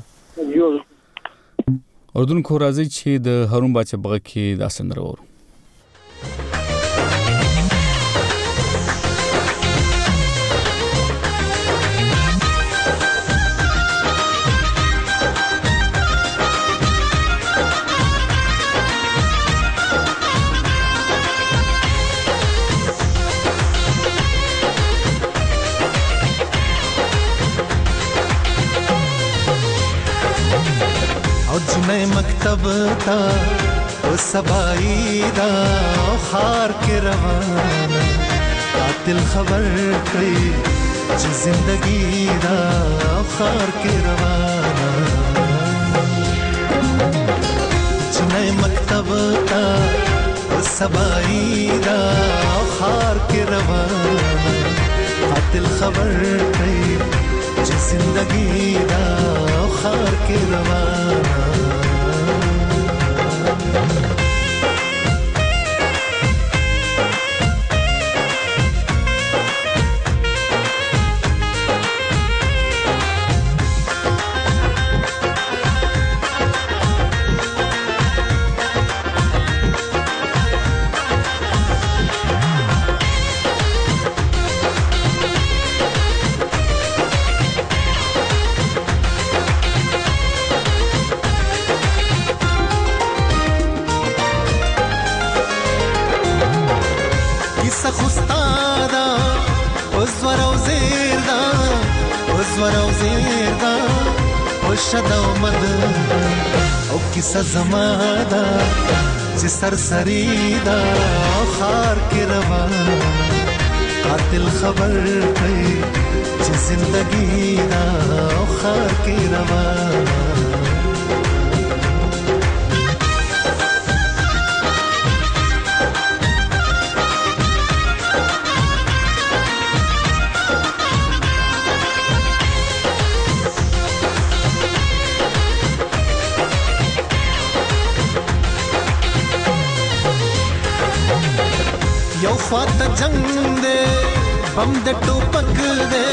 اردن کو راځي چې د هارون باچا بغه کې دا سندره ورو. نئے مکتب تا او سبائی دا او خار کے روانا قاتل خبر کئی چی زندگی دا او خار کے روانا نئے مکتب تا او سبائی دا او خار کے روانا قاتل خبر کئی چی زندگی دا او خار کے روانا او کیسه زما ده چې سرسری ده خار کې روان قاتل خبر کوي چې زندگی ده خار کې روان یو فات جنگ دے بم د ټوپک دے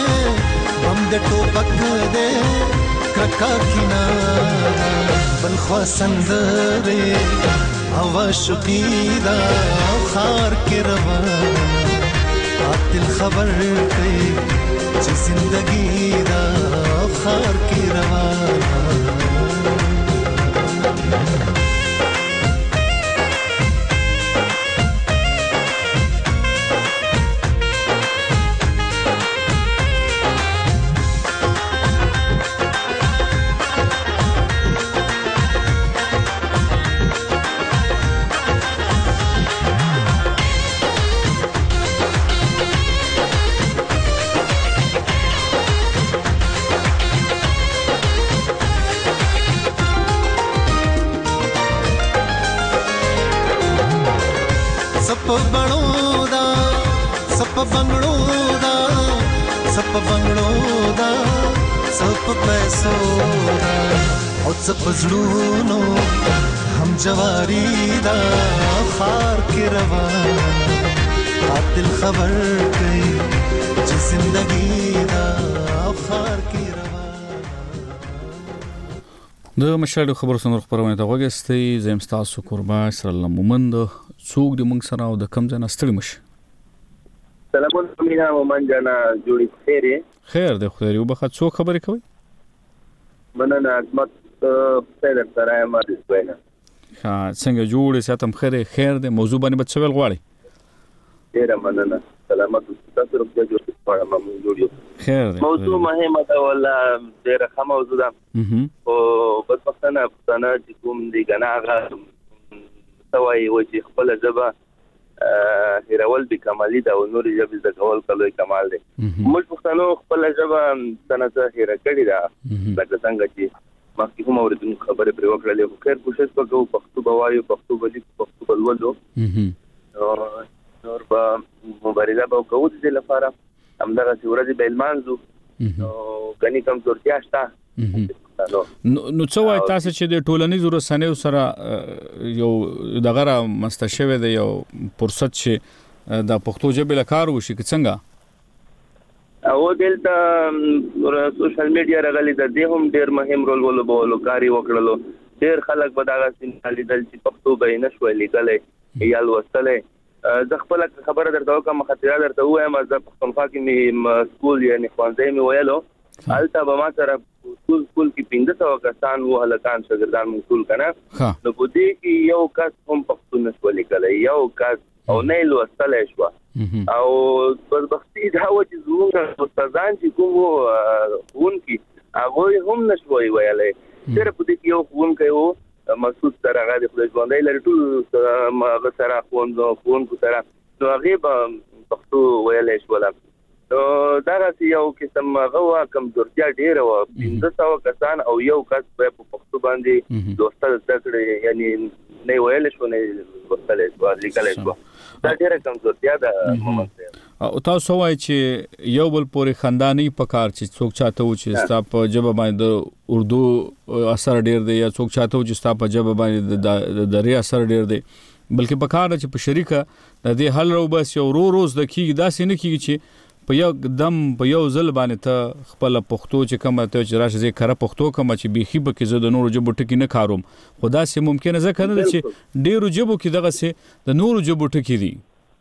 کرکا کینا بل خوا سندره هوا شقیدا خار کې روان قاتل خبر کوي چې زندگی دا خار کې روان پزړونو هم جواری دا خار کې روان قاتل خبر کوي چې زندگی دا خار کې روان د مشاهده خبر سنور خبرونه ته وګستئ زم تاسو قربا سره لمومند څوک د موږ سره او د کم ځای ستړي مش سلام علیکم مومن جانا جوړی خیر د خدای یو بخښه څوک خبرې کوي مننه عظمت پیدا سره ما دې وینا ها څنګه جوړې ساتم خیر دې موضوع باندې بچول غواړي ډیر مننه سلامت تاسو روغتیا جوړ کړم ما جوړیو خیر دې موضوع مهمه ده ولا ډیر ښه موضوع ده او بس پښتنه چې کوم دي غناغه سوي و چې خپل ژبه هیرول به کمالي ده او نور ژبه د کول کلوې کمال ده موږ پښتنو خپل ژبه څنګه هیر کړی ده لکه څنګه چې مخکې هم اوریدونکو خبرې پرې وکړلې خو خیر کوشش وکړو پښتو به وایو پښتو به لیکو پښتو به لولو نور به مبارزه به وکړو د دې لپاره همدغسې ورځې به لمانځو نو ګنې کمزورتیا شته نو څه وایي تاسو چې د ټولنیزو رسنیو سره یو دغه رامنځته شوی دی یو فرصت چې د پښتو ژبې له کار وشي که څنګه او دلته سوشل میډیا راغلي د دې هم ډیر مهم رول ولوبولو کاری وکړلو ډیر خلک به دا غوښتنه لیدل چې پښتو به نشوي لیکلای یا لوستلای زه خپل خبره درته کوم خاطره درته وایم زه پښتونخوا کې سکول یعنی ښوونځی مې ویلو هلته به ما سره سکول کې 1500 کسان وو هلکان شاګردان مو ټول کنه نو په دې کې یو کس هم پښتو نشوي لیکلای یو کس او نه لوستلای شو او بدبختی دا و چې زموږ استادان چې کوم وونکي هغه هم نشوي ویلای صرف دې یو وونکي وو مسعود سره غاډي خپل ژوندۍ لري ټول هغه سره وونکو سره نو هغه پښتو ویلای شو نو دا راځي یو قسم غوا کمزورتیا ډیر و 1500 کسان او یو کس په پښتو باندې دوستل ذکر یعنی نه ویل شو نه وصله لیکل شو دا ډیره کمزورتیا ده او تاسو وایي چې یو بل پورې خاندانی پکار چې څوک چاته و چې ستا په جبه باندې اردو اثر ډیر دی یا څوک چاته و چې ستا په جبه باندې د دري اثر ډیر دی بلکې پکار چې په شریکه د دې حل رو بس یو روز د کیږي داسې نه کیږي چې په یو دم په یو ځل باندې ته خپل پښتو چې کوم ته چې راشه زه کړه پښتو کوم چې بيخي به کې زه د نورو جبو ټکی نه کاروم خدا سي ممکن ځکه نه چې ډیرو جبو کې دغه سي د نورو جبو ټکی دي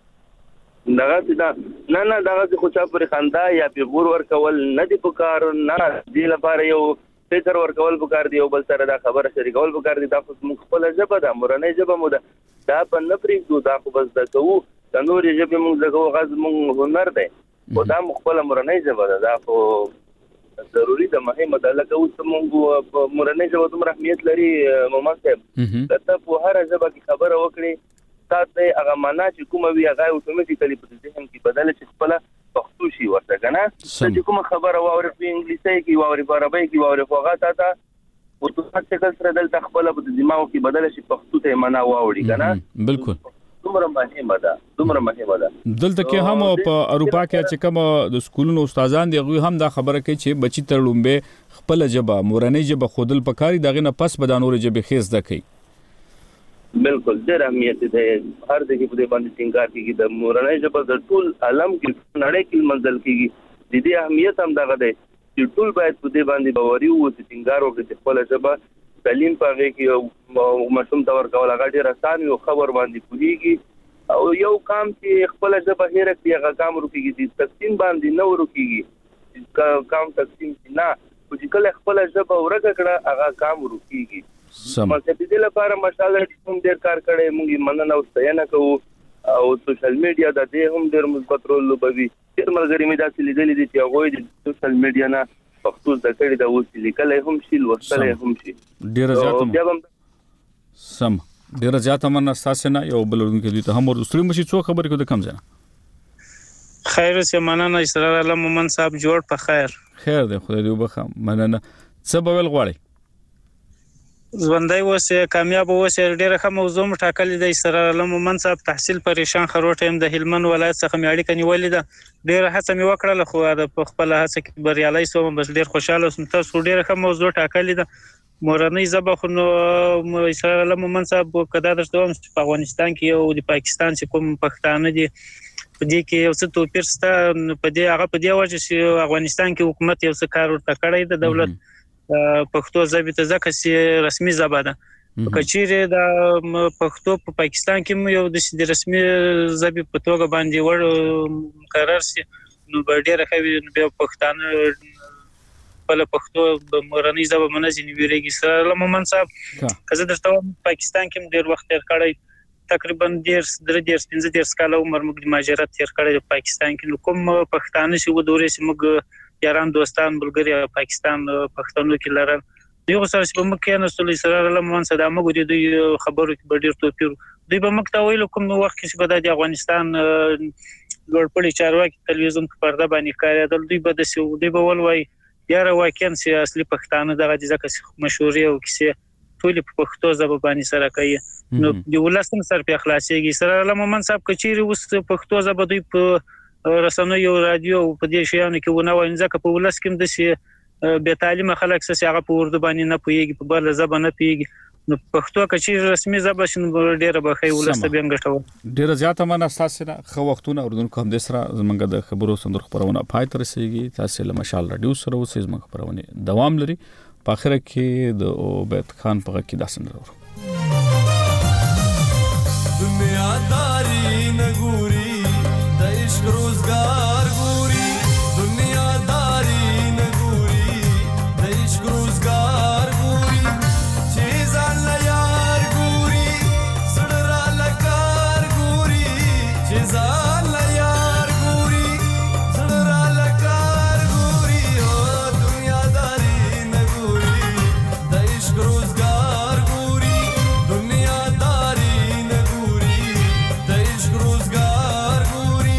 دغه دا نه دغه خو چا پر خندا یا پیغور ور کول نه دی پکار نه دی لپاره یو فکر ور کول پکار دی او بل سره دا خبره شریکول پکار دی دا خپل ژبه ده مورنۍ ژبه مو ده دا په نفرې دا خو بس د کوو د نورې ژبې موږ دغه غږ موږ هنر دی او دا خپل مورنۍ ژبه ده دا خو ضروري ده مهمه ده لکه اوس موږ په مورنۍ ژبه دومره اهمیت لري مومن صاحب ته په هر ژبه کې خبره وکړي تاسو هغه معنا چې کومه وی هغه اتوماتیکلی په ذهن کې بدل شي خپل پښتو شي ورته کنه چې کومه خبره واوري په انګلیسي کې واوري په عربي کې واوري په هغه تا اتوماتیکل سره دلته خپل په دماغ کې بدل شي پښتو ته معنا واوري کنه بالکل دومره مهمه ده دلته کې هم په اروپا کې چې کوم د سکولونو استادان دي غوي هم دا خبره کوي چې بچی تر لومبه خپل ژبه مورنۍ ژبه خودل پکاري دغه نه پس بدانور ژبه خېز دکې بالکل ډېر اهمیت ده هر دغه په دې باندې څنګه کېږي د مورنۍ ژبه د ټول عالم کې نړۍ کې منځل کېږي د دې اهمیت هم دغه ده چې ټول باید په دې باندې باوري وو چې څنګه وکړي خپل ژبه تعلیم پاره کې مشوم تور کول هغه ډېر آسان یو خبر باندې کوي او یو کام چې خپل ژبه هېره کړي هغه کام روکيږي د تقسیم باندې نه روکيږي کام تقسیم نه چې کله خپل ژبه ورګه کړه هغه کام روکيږي مطلب دې لپاره مشال هم ډېر کار کړي موږ مننه او ستاینه کوو او سوشل میډیا د دې هم ډېر مثبت رول لوبوي چې مرګري مې داسې لیدلې دي چې هغه د سوشل میډیا نه پښتو د کړي د اوس لیکل هم شي لوستل هم شي ډیر زیات من اساسه نه یو بلون کې دي ته هم ورستري مشي څو خبرې کو د کم ځنه خیر سه مننه اسرار الله مومن صاحب جوړ په خیر دی خدای دې وبخښه مننه څه به ول غواړي ژوندۍ وسه کامیاب وسه ډیره ښه موضوع مټاکلې د اسرار الله مومن صاحب تحصیل پریشان خروټ هم د هلمند ولایت څخه میاړي کني ولې ده ډیره هڅه مې وکړله خو د خپل هڅه کې بریالي سوم بس ډیر خوشاله سوم تاسو ډیره ښه موضوع ټاکلې ده مورنۍ ژبه خو نو اسرار الله مومن صاحب کدا درته هم په افغانستان کې او د پاکستان چې کوم پښتانه دي په دې کې یو څه توپیر شته په دې هغه په دې وجه چې افغانستان کې حکومت یو څه کار ورته کړی د دولت پښتو ژبه ته ځکه چې رسمي ژبه ده کچېره د پښتو په پاکستان کې یو د رسمي ژبه په توګه باندې ور قرار سي نو ډېر ښه به پښتانه په پښتو د مورنۍ ژبه منځنی ویریږي سره مومن صاحب کزه درته پاکستان کې ډېر وخت تیر کړی تقریبا 15 کال عمر موږ د مهاجرت تیر کړی په پاکستان کې کوم پښتانه چې و دورې چې موږ یاران دوستان بلګریا پاکستان پښتنو کې لرل یو سره چې په مکه نه سولې سره له مون صدا موږ د خبرو کې ډېر توپیر دوی به مکه ویل کوم وخت چې په د افغانستان ګورپړي چارواکي تلویزیون په پرده باندې کاریدل دوی به د سعودي به ولوي یاره واکین چې اصلي پښتانه دغه ځکه مشهوري او کیسه ټول په پښتو ژبه باندې سره کوي نو د ولستم سر په اخلاصيږي سره له مومن صاحب کچيري اوس پښتو ژبه دوی په رسنیو رادیو په دې شیانو کې ونه وایي ځکه په ولس کې د شي به تعلیم خلک څه هغه په اردو باندې نه پويږي په بل ژبه نه پويږي نو پښتو کچې رسمي ژبه شنو ډیره بخې ولست به انګټو ډیره زیاته من اساس نه خو وختونه اردن کوم د سره زمونږ د خبرو سندر خبرونه پای تر رسیدي تاسو له مشال رادیو سره اوسې زمونږ خبرونه دوام لري په اخر کې د عبید خان په کې دا سندر ورو دنیا داری نګوري د عشق روزګار ګوري دنیا داری نګوري د عشق روزګار ګوري چې ځان لا یار ګوري سړرا لکار ګوري چې ځان لا یار ګوري سړرا لکار ګوري او دنیا داری نګوري د عشق روزګار ګوري دنیا داری نګوري د عشق روزګار ګوري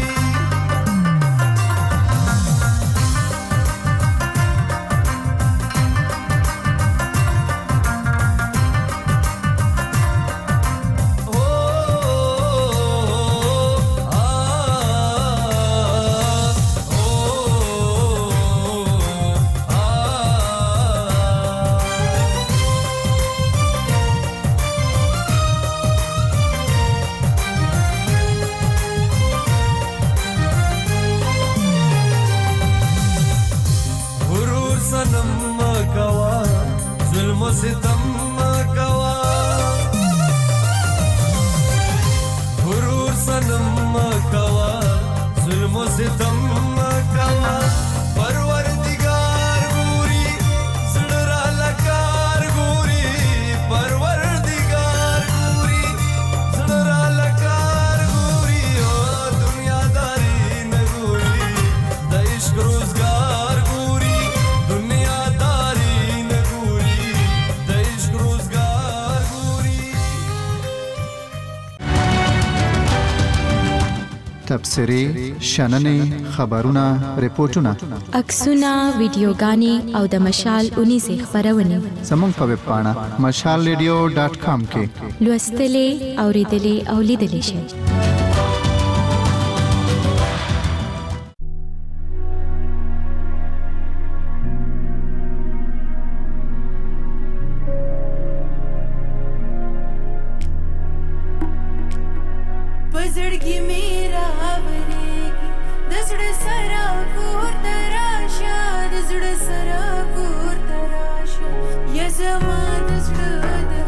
غرور سنم کوا ظلم و ستم کوا غرور سنم کوا ظلم و ستم کوا پروردگار ګوري زړه لکار ګوري پروردگار ګوري زړه لکار ګوري او دنیا داری نه ګوري د عشق روزګار ګوري تبصرې شننې خبرونه ریپورتونه عکسونه ویډیوګانې او د مشال 19 خبرونه زموږ په ویب پاڼه mashalradio.com کې لوستلې اوریدلې او لیدلې شئ. बजड़गी मेरा आवरेगी दसड़ सरा कोर तराशा दसड़ सरा कोर तराशा ये जमा दसड़